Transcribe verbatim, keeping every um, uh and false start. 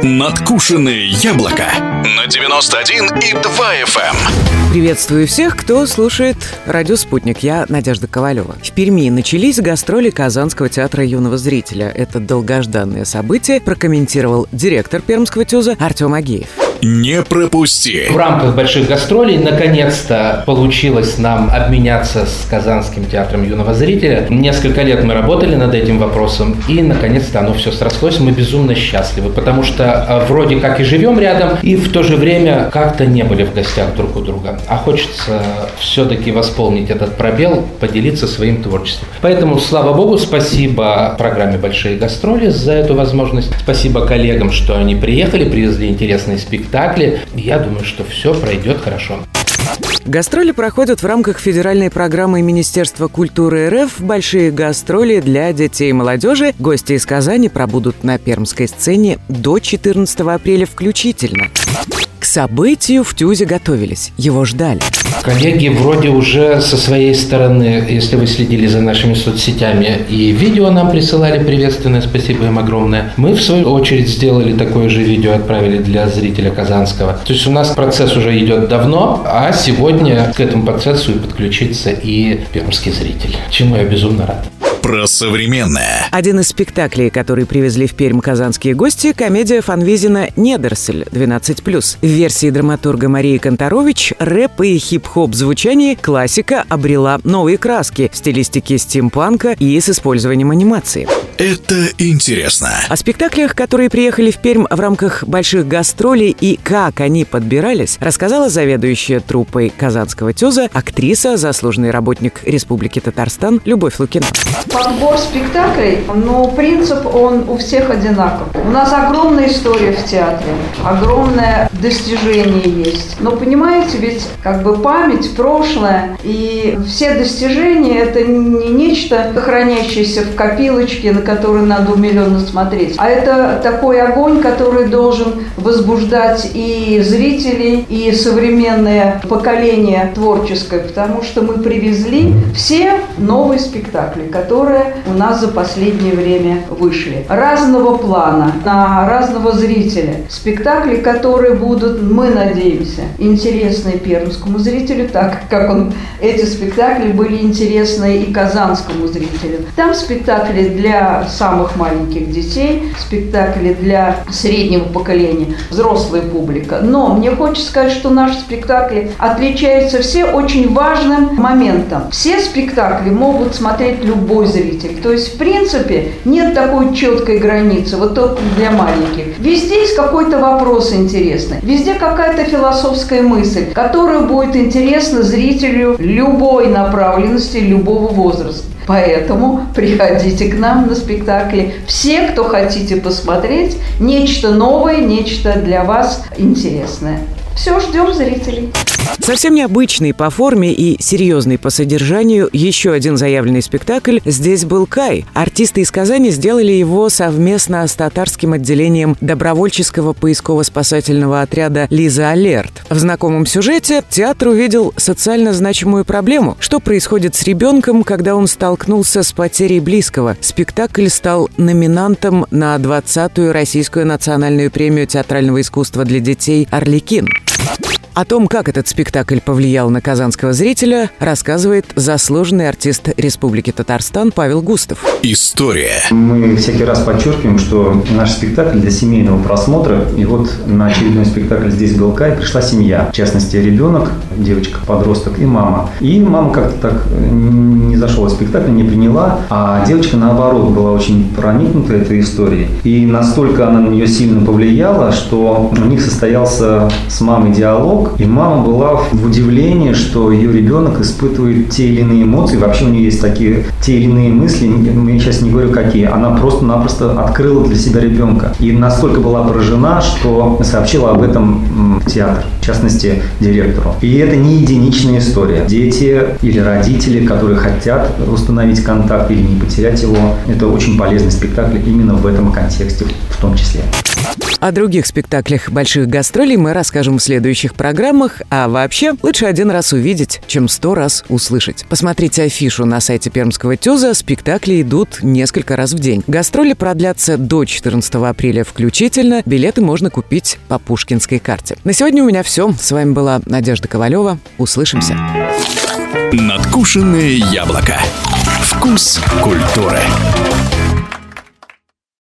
Надкушенные яблоко на девяносто один и два эф эм. Приветствую всех, кто слушает «Радио Спутник». Я Надежда Ковалева. В Перми начались гастроли Казанского театра юного зрителя. Это долгожданное событие прокомментировал директор Пермского ТЮЗа Артем Агеев. Не пропусти! В рамках больших гастролей наконец-то получилось нам обменяться с Казанским театром юного зрителя. Несколько лет мы работали над этим вопросом, и наконец-то оно все срослось. Мы безумно счастливы, потому что вроде как и живем рядом, и в то же время как-то не были в гостях друг у друга. А хочется все-таки восполнить этот пробел, поделиться своим творчеством. Поэтому, слава богу, спасибо программе «Большие гастроли» за эту возможность. Спасибо коллегам, что они приехали, привезли интересные спектакли. Я думаю, что все пройдет хорошо. Гастроли проходят в рамках федеральной программы Министерства культуры РФ «Большие гастроли для детей и молодежи». Гости из Казани пробудут на пермской сцене до четырнадцатого апреля включительно. К событию в ТЮЗе готовились, его ждали. Коллеги вроде уже со своей стороны, если вы следили за нашими соцсетями, и видео нам присылали приветственное, спасибо им огромное. Мы, в свою очередь, сделали такое же видео, отправили для зрителя казанского. То есть у нас процесс уже идет давно, а сегодня к этому процессу и подключится и пермский зритель, чему я безумно рад. Про современное. Один из спектаклей, который привезли в Пермь казанские гости, комедия Фанвизина «Недоросль» двенадцать плюс. В версии драматурга Марии Конторович рэп и хип-хоп звучание классика обрела новые краски в стилистике стимпанка и с использованием анимации. Это интересно. О спектаклях, которые приехали в Пермь в рамках больших гастролей и как они подбирались, рассказала заведующая труппой Казанского ТЮЗа, актриса, заслуженный работник Республики Татарстан Любовь Лукина. Подбор спектаклей, но принцип он у всех одинаков. У нас огромная история в театре, огромное достижение есть. Но понимаете, ведь как бы память, прошлое и все достижения – это не нечто, хранящееся в копилочке, на которую надо умиленно смотреть, а это такой огонь, который должен возбуждать и зрителей, и современное поколение творческое, потому что мы привезли все новые спектакли, которые у нас за последнее время вышли. Разного плана, на разного зрителя. Спектакли, которые будут, мы надеемся, интересны пермскому зрителю, так как он, эти спектакли были интересны и казанскому зрителю. Там спектакли для самых маленьких детей, спектакли для среднего поколения, взрослая публика. Но мне хочется сказать, что наши спектакли отличаются все очень важным моментом. Все спектакли могут смотреть любой зритель. То есть, в принципе, нет такой четкой границы, вот только для маленьких. Везде есть какой-то вопрос интересный, везде какая-то философская мысль, которая будет интересна зрителю любой направленности, любого возраста. Поэтому приходите к нам на спектакли. Все, кто хотите посмотреть нечто новое, нечто для вас интересное. Все, ждем зрителей. Совсем необычный по форме и серьезный по содержанию еще один заявленный спектакль «Здесь был Кай». Артисты из Казани сделали его совместно с татарским отделением добровольческого поисково-спасательного отряда «Лиза Алерт». В знакомом сюжете театр увидел социально значимую проблему. Что происходит с ребенком, когда он столкнулся с потерей близкого? Спектакль стал номинантом на двадцатую Российскую национальную премию театрального искусства для детей «Арлекин». О том, как этот спектакль повлиял на казанского зрителя, рассказывает заслуженный артист Республики Татарстан Павел Густов. История. Мы всякий раз подчеркиваем, что наш спектакль для семейного просмотра. И вот на очередной спектакль «Здесь был Кай» пришла семья. В частности, ребенок, девочка-подросток и мама. И мама как-то так не зашла в спектакль, не приняла. А девочка, наоборот, была очень проникнута этой историей. И настолько она на нее сильно повлияла, что у них состоялся с мамой диалог. И мама была в удивлении, что ее ребенок испытывает те или иные эмоции. Вообще у нее есть такие те или иные мысли. Я сейчас не говорю какие. Она просто-напросто открыла для себя ребенка. И настолько была поражена, что сообщила об этом в театр, в частности, директору. И это не единичная история. Дети или родители, которые хотят установить контакт или не потерять его, это очень полезный спектакль именно в этом контексте в том числе. О других спектаклях больших гастролей мы расскажем в следующих программах. программах, а вообще лучше один раз увидеть, чем сто раз услышать. Посмотрите афишу на сайте Пермского ТЮЗа, спектакли идут несколько раз в день. Гастроли продлятся до четырнадцатого апреля включительно, билеты можно купить по пушкинской карте. На сегодня у меня все. С вами была Надежда Ковалева. Услышимся. Надкушенное яблоко. Вкус культуры.